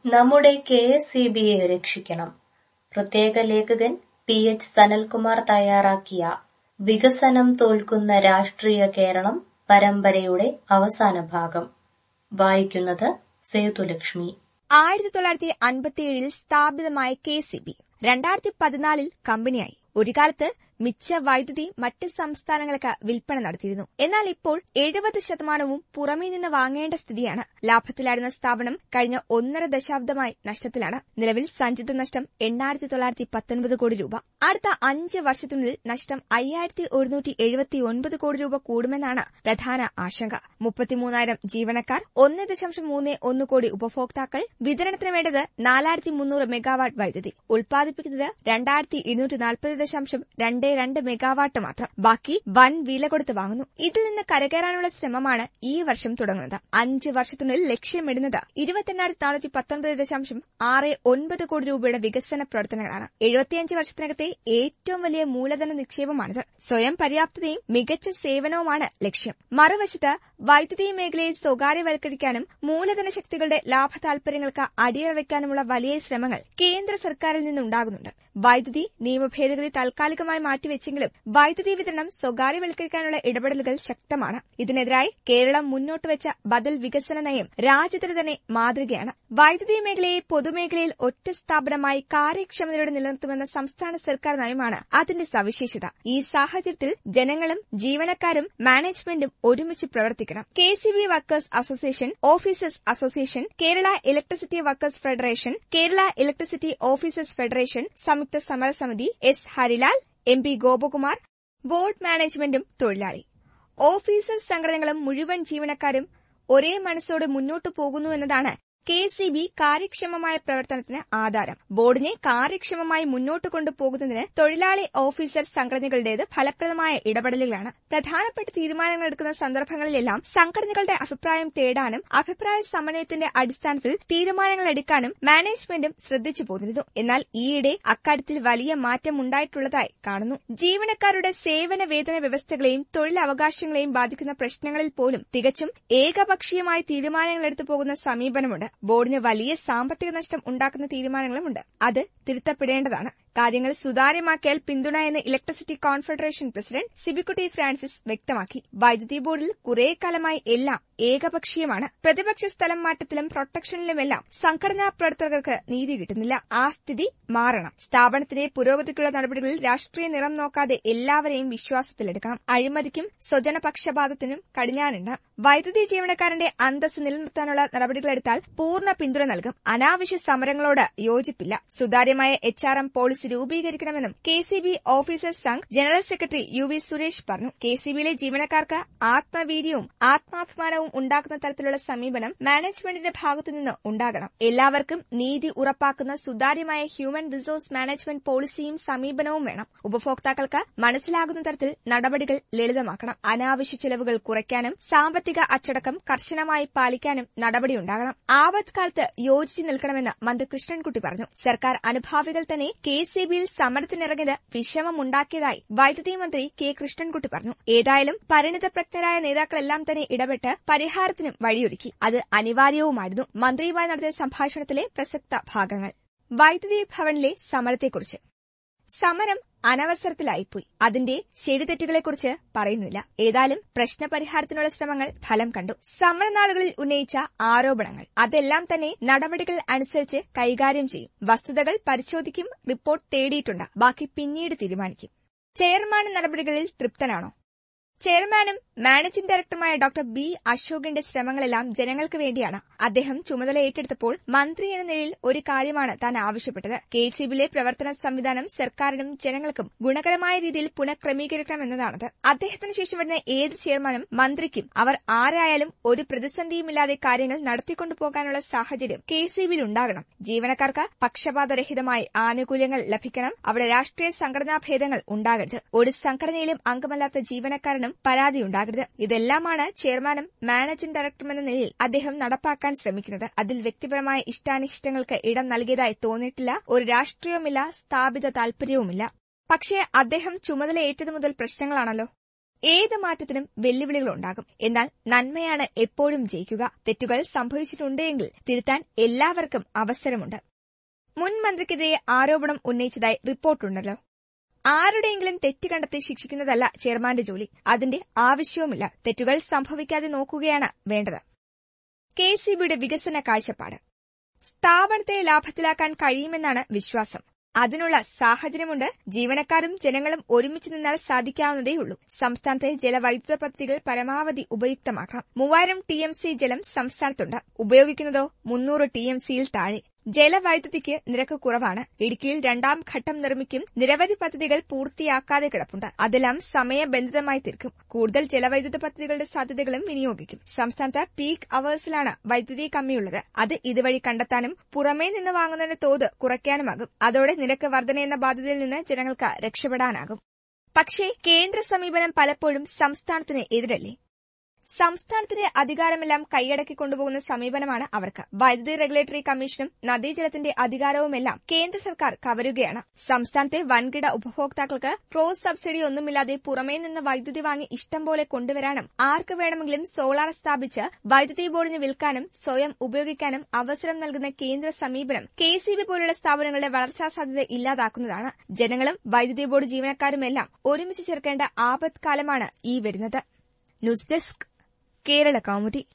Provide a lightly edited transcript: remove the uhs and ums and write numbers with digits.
നമ്മുടെ കെഎസ്ഇബിയെ രക്ഷിക്കണം. പ്രത്യേക ലേഖകൻ PH സനൽകുമാർ തയ്യാറാക്കിയ വികസനം തോൽക്കുന്ന രാഷ്ട്രീയ കേരളം പരമ്പരയുടെ അവസാന ഭാഗം വായിക്കുന്നത് സേതുലക്ഷ്മി. 1957 സ്ഥാപിതമായ കെഎസ്ഇബി 2014 കമ്പനിയായി. ഒരു കാലത്ത് മിച്ച വൈദ്യുതി മറ്റ് സംസ്ഥാനങ്ങൾക്ക് വിൽപ്പന നടത്തിയിരുന്നു. എന്നാൽ ഇപ്പോൾ 70% പുറമേ നിന്ന് വാങ്ങേണ്ട സ്ഥിതിയാണ്. ലാഭത്തിലായിരുന്ന സ്ഥാപനം കഴിഞ്ഞ 1.5 ദശാബ്ദമായി നഷ്ടത്തിലാണ്. നിലവിൽ സഞ്ചിത നഷ്ടം 8,919 കോടി രൂപ. അടുത്ത 5 വർഷത്തിനുള്ളിൽ നഷ്ടം 5,179 കോടി രൂപ കൂടുമെന്നാണ് പ്രധാന ആശങ്ക. 33,000 ജീവനക്കാർ, 1.31 കോടി ഉപഭോക്താക്കൾ, വിതരണത്തിന് വേണ്ടത് 4,300 മെഗാവാട്ട് വൈദ്യുതി, ഉൽപ്പാദിപ്പിക്കുന്നത് 2,240.22 മെഗാവാട്ട് മാത്രം. ബാക്കി വൻ വില കൊടുത്ത് വാങ്ങുന്നു. ഇതിൽ നിന്ന് കരകയറാനുള്ള ശ്രമമാണ് ഈ വർഷം തുടങ്ങുന്നത്. 5 വർഷത്തിനുള്ളിൽ ലക്ഷ്യമിടുന്നത് 28,419.69 കോടി രൂപയുടെ വികസന പ്രവർത്തനങ്ങളാണ്. 75 വർഷത്തിനകത്തെ ഏറ്റവും വലിയ മൂലധന നിക്ഷേപമാണിത്. സ്വയം പര്യാപ്തതയും മികച്ച സേവനവുമാണ് ലക്ഷ്യം. മറുവശത്ത് വൈദ്യുതി മേഖലയെ സ്വകാര്യവൽക്കരിക്കാനും മൂലധന ശക്തികളുടെ ലാഭ താൽപര്യങ്ങൾക്ക് അടിയറവെക്കാനുമുള്ള വലിയ ശ്രമങ്ങൾ കേന്ദ്ര സർക്കാരിൽ നിന്നുണ്ടാകുന്നുണ്ട്. വൈദ്യുതി നിയമ ഭേദഗതി താൽക്കാലികമായി മാറ്റിവെച്ചെങ്കിലും വൈദ്യുതി വിതരണം സ്വകാര്യവൽക്കരിക്കാനുള്ള ഇടപെടലുകൾ ശക്തമാണ്. ഇതിനെതിരായി കേരളം മുന്നോട്ടുവച്ച ബദൽ വികസന നയം രാജ്യത്തിന് തന്നെ മാതൃകയാണ്. വൈദ്യുതി മേഖലയെ പൊതുമേഖലയിൽ ഒറ്റ സ്ഥാപനമായി കാര്യക്ഷമതയോടെ നിലനിർത്തുമെന്ന സംസ്ഥാന സർക്കാർ നയമാണ് അതിന്റെ സവിശേഷത. ഈ സാഹചര്യത്തിൽ ജനങ്ങളും ജീവനക്കാരും മാനേജ്മെന്റും ഒരുമിച്ച് പ്രവർത്തിക്കണം. KSEB workers association, officers association, Kerala electricity workers federation, Kerala electricity officers federation, സംയുക്ത സമരസമിതി, S Harilal, MP Gopakumar, board മാനേജ്മെന്റും തൊഴിലാളി ഓഫീസേഴ്സ് സംഘടനകളും മുഴുവൻ ജീവനക്കാരും ഒരേ മനസ്സോടെ മുന്നോട്ടു പോകുന്നു എന്നതാണ് കെഎസ്ഇബി കാര്യക്ഷമമായ പ്രവർത്തനത്തിന് ആധാരം. ബോർഡിനെ കാര്യക്ഷമമായി മുന്നോട്ട് കൊണ്ടുപോകുന്നതിന് തൊഴിലാളി ഓഫീസർ സംഘടനകളുടേത് ഫലപ്രദമായ ഇടപെടലുകളാണ്. പ്രധാനപ്പെട്ട തീരുമാനങ്ങൾ എടുക്കുന്ന സന്ദർഭങ്ങളിലെല്ലാം സംഘടനകളുടെ അഭിപ്രായം തേടാനും അഭിപ്രായ സമന്വയത്തിന്റെ അടിസ്ഥാനത്തിൽ തീരുമാനങ്ങൾ എടുക്കാനും മാനേജ്മെന്റും ശ്രദ്ധിച്ചു പോന്നിരുന്നു. എന്നാൽ ഈയിടെ അക്കാര്യത്തിൽ വലിയ മാറ്റം ഉണ്ടായിട്ടുള്ളതായി കാണുന്നു. ജീവനക്കാരുടെ സേവന വേതന വ്യവസ്ഥകളെയും തൊഴിലവകാശങ്ങളെയും ബാധിക്കുന്ന പ്രശ്നങ്ങളിൽ പോലും തികച്ചും ഏകപക്ഷീയമായി തീരുമാനങ്ങൾ എടുത്തു പോകുന്ന സമീപനമുണ്ട്. ബോർഡിന് വലിയ സാമ്പത്തിക നഷ്ടം ഉണ്ടാക്കുന്ന തീരുമാനങ്ങളുമുണ്ട്. അത് തിരുത്തപ്പെടേണ്ടതാണ്. കാര്യങ്ങൾ സുതാര്യമാക്കിയാൽ പിന്തുണ എന്ന് electricity confederation president Sibikutty Francis വ്യക്തമാക്കി. വൈദ്യുതി ബോർഡിൽ കുറെ കാലമായി എല്ലാം ഏകപക്ഷീയമാണ്. പ്രതിപക്ഷ സ്ഥലം മാറ്റത്തിലും പ്രൊട്ടക്ഷനിലുമെല്ലാം സംഘടനാ പ്രവർത്തകർക്ക് നീതി കിട്ടുന്നില്ല. ആ സ്ഥിതി മാറണം. സ്ഥാപനത്തിന്റെ പുരോഗതിക്കുള്ള നടപടികളിൽ രാഷ്ട്രീയ നിറം നോക്കാതെ എല്ലാവരെയും വിശ്വാസത്തിലെടുക്കണം. അഴിമതിക്കും സ്വജനപക്ഷപാതത്തിനും കടിഞ്ഞാണിടണം. വൈദ്യുതി ജീവനക്കാരന്റെ അന്തസ് നിലനിർത്താനുള്ള നടപടികളെടുത്താൽ പൂർണ്ണ പിന്തുണ നൽകും. അനാവശ്യ സമരങ്ങളോട് യോജിപ്പില്ല. സുതാര്യമായ HRM പോളിസി രൂപീകരിക്കണമെന്നും KSEB officers Sangh general secretary UV Suresh പറഞ്ഞു. കെഎസ്ഇബിയിലെ ജീവനക്കാർക്ക് ആത്മവീര്യവും ആത്മാഭിമാനവും ഉണ്ടാക്കുന്ന തരത്തിലുള്ള സമീപനം മാനേജ്മെന്റിന്റെ ഭാഗത്തുനിന്ന് ഉണ്ടാകണം. എല്ലാവർക്കും നീതി ഉറപ്പാക്കുന്ന സുതാര്യമായ ഹ്യൂമൻ റിസോഴ്സ് മാനേജ്മെന്റ് പോളിസിയും സമീപനവും വേണം. ഉപഭോക്താക്കൾക്ക് മനസ്സിലാകുന്ന തരത്തിൽ നടപടികൾ ലളിതമാക്കണം. അനാവശ്യ ചെലവുകൾ കുറയ്ക്കാനും സാമ്പത്തിക അച്ചടക്കം കർശനമായി പാലിക്കാനും നടപടിയുണ്ടാകണം. ആപത്ത് കാലത്ത് യോജിച്ചു നിൽക്കണമെന്ന് മന്ത്രി കൃഷ്ണൻകുട്ടി പറഞ്ഞു. സർക്കാർ അനുഭാവികൾ തന്നെ കെഎസ്ഇബിയിൽ സമരത്തിനിറങ്ങിയത് വിഷമമുണ്ടാക്കിയതായി വൈദ്യുതി മന്ത്രി കെ കൃഷ്ണൻകുട്ടി പറഞ്ഞു. ഏതായാലും പരിണിതപ്രജ്ഞരായ നേതാക്കളെല്ലാം തന്നെ ഇടപെട്ട് പരിഹാരത്തിനും വഴിയൊരുക്കി. അത് അനിവാര്യവുമായിരുന്നു. മന്ത്രിയുമായി നടത്തിയ സംഭാഷണത്തിലെ പ്രസക്ത ഭാഗങ്ങൾ. വൈദ്യുതി ഭവനിലെ സമരത്തെക്കുറിച്ച്. സമരം അനവസരത്തിലായിപ്പോയി. അതിന്റെ ശരിതെറ്റുകളെക്കുറിച്ച് പറയുന്നില്ല. ഏതായാലും പ്രശ്നപരിഹാരത്തിനുള്ള ശ്രമങ്ങൾ ഫലം കണ്ടു. സമരനാളുകളിൽ ഉന്നയിച്ച ആരോപണങ്ങൾ അതെല്ലാം തന്നെ നടപടികൾ അനുസരിച്ച് കൈകാര്യം ചെയ്യും. വസ്തുതകൾ പരിശോധിക്കും. റിപ്പോർട്ട് തേടിയിട്ടുണ്ട്. ബാക്കി പിന്നീട് തീരുമാനിക്കും. ചെയർമാൻ നടപടികളിൽ തൃപ്തനാണോ? ചെയർമാനും മാനേജിംഗ് ഡയറക്ടറുമായ ഡോക്ടർ B അശോകിന്റെ ശ്രമങ്ങളെല്ലാം ജനങ്ങൾക്ക് വേണ്ടിയാണ്. അദ്ദേഹം ചുമതല ഏറ്റെടുത്തപ്പോൾ മന്ത്രി എന്ന നിലയിൽ ഒരു കാര്യമാണ് താൻ ആവശ്യപ്പെട്ടത്. കെഎസ്ഇബിയിലെ പ്രവർത്തന സംവിധാനം സർക്കാരിനും ജനങ്ങൾക്കും ഗുണകരമായ രീതിയിൽ പുനഃക്രമീകരിക്കണമെന്നതാണത്. അദ്ദേഹത്തിന് ശേഷം വരുന്ന ഏത് ചെയർമാനും മന്ത്രിക്കും അവർ ആരായാലും ഒരു പ്രതിസന്ധിയുമില്ലാതെ കാര്യങ്ങൾ നടത്തിക്കൊണ്ടുപോകാനുള്ള സാഹചര്യം കെഎസ്ഇബിയിൽ ഉണ്ടാകണം. ജീവനക്കാർക്ക് പക്ഷപാതരഹിതമായി ആനുകൂല്യങ്ങൾ ലഭിക്കണം. അവിടെ രാഷ്ട്രീയ സംഘടനാ ഭേദങ്ങൾ ഉണ്ടാകരുത്. ഒരു സംഘടനയിലും അംഗമല്ലാത്ത ജീവനക്കാരനും പരാതിയുണ്ടാകരുത്. ഇതെല്ലാമാണ് ചെയർമാനും മാനേജിംഗ് ഡയറക്ടറും എന്ന നിലയിൽ അദ്ദേഹം നടപ്പാക്കാൻ ശ്രമിക്കുന്നത്. അതിൽ വ്യക്തിപരമായ ഇഷ്ടാനിഷ്ടങ്ങൾക്ക് ഇടം നൽകിയതായി തോന്നിയിട്ടില്ല. ഒരു രാഷ്ട്രീയവുമില്ല, സ്ഥാപിത താൽപര്യവുമില്ല. പക്ഷേ അദ്ദേഹം ചുമതല ഏറ്റതു മുതൽ പ്രശ്നങ്ങളാണല്ലോ. ഏത് മാറ്റത്തിനും വെല്ലുവിളികളുണ്ടാകും. എന്നാൽ നന്മയാണ് എപ്പോഴും ജയിക്കുക. തെറ്റുകൾ സംഭവിച്ചിട്ടുണ്ടെങ്കിൽ തിരുത്താൻ എല്ലാവർക്കും അവസരമുണ്ട്. മുൻ മന്ത്രിക്കെതിരെ ആരോപണം ഉന്നയിച്ചതായി റിപ്പോർട്ടുണ്ടല്ലോ. ആരുടെയെങ്കിലും തെറ്റ് കണ്ടെത്തി ശിക്ഷിക്കുന്നതല്ല ചെയർമാന്റെ ജോലി. അതിന്റെ ആവശ്യവുമില്ല. തെറ്റുകൾ സംഭവിക്കാതെ നോക്കുകയാണ് വേണ്ടത്. കെഎസ്ഇബിയുടെ വികസന കാഴ്ചപ്പാട്. സ്ഥാപനത്തെ ലാഭത്തിലാക്കാൻ കഴിയുമെന്നാണ് വിശ്വാസം. അതിനുള്ള സാഹചര്യമുണ്ട്. ജീവനക്കാരും ജനങ്ങളും ഒരുമിച്ച് നിന്നാൽ സാധിക്കാവുന്നതേയുള്ളൂ. സംസ്ഥാനത്തെ ജലവൈദ്യുത പദ്ധതികൾ പരമാവധി ഉപയുക്തമാക്കണം. 3000 TMC ജലം സംസ്ഥാനത്തുണ്ട്. ഉപയോഗിക്കുന്നതോ 300 TMCയിൽ താഴെ. ജലവൈദ്യുതിക്ക് നിരക്ക് കുറവാണ്. ഇടുക്കിയിൽ 2ാം ഘട്ടം നിർമ്മിക്കും. നിരവധി പദ്ധതികൾ പൂർത്തിയാക്കാതെ കിടപ്പുണ്ട്. അതെല്ലാം സമയബന്ധിതമായി തീർക്കും. കൂടുതൽ ജലവൈദ്യുത പദ്ധതികളുടെ സാധ്യതകളും വിനിയോഗിക്കും. സംസ്ഥാനത്ത് പീക്ക് അവേഴ്സിലാണ് വൈദ്യുതി കമ്മിയുള്ളത്. അത് ഇതുവഴി കണ്ടെത്താനും പുറമേ നിന്ന് വാങ്ങുന്നതിന്റെ തോത് കുറയ്ക്കാനുമാകും. അതോടെ നിരക്ക് വർധനയെന്ന ബാധ്യതയിൽ നിന്ന് ജനങ്ങൾക്ക് രക്ഷപ്പെടാനാകും. പക്ഷേ കേന്ദ്ര സമീപനം പലപ്പോഴും സംസ്ഥാനത്തിന് എതിരല്ലേ? സംസ്ഥാനത്തിന്റെ അധികാരമെല്ലാം കൈയടക്കിക്കൊണ്ടുപോകുന്ന സമീപനമാണ് അവർക്ക്. വൈദ്യുതി റെഗുലേറ്ററി കമ്മീഷനും നദീജലത്തിന്റെ അധികാരവുമെല്ലാം കേന്ദ്ര സർക്കാർ കവരുകയാണ്. സംസ്ഥാനത്തെ വൻകിട ഉപഭോക്താക്കൾക്ക് ക്രോസ് സബ്സിഡി ഒന്നുമില്ലാതെ പുറമേ നിന്ന് വൈദ്യുതി വാങ്ങി ഇഷ്ടം പോലെ കൊണ്ടുവരാനും ആർക്ക് വേണമെങ്കിലും സോളാർ സ്ഥാപിച്ച് വൈദ്യുതി ബോർഡിന് വിൽക്കാനും സ്വയം ഉപയോഗിക്കാനും അവസരം നൽകുന്ന കേന്ദ്ര സമീപനം കെഎസ്ഇബി പോലുള്ള സ്ഥാപനങ്ങളുടെ വളർച്ചാ സാധ്യത ഇല്ലാതാക്കുന്നതാണ്. ജനങ്ങളും വൈദ്യുതി ബോർഡ് ജീവനക്കാരുമെല്ലാം ഒരുമിച്ച് ചേർക്കേണ്ട ആപത്കാലമാണ് ഈ വരുന്നത്. News desk Kerala Kaumudi.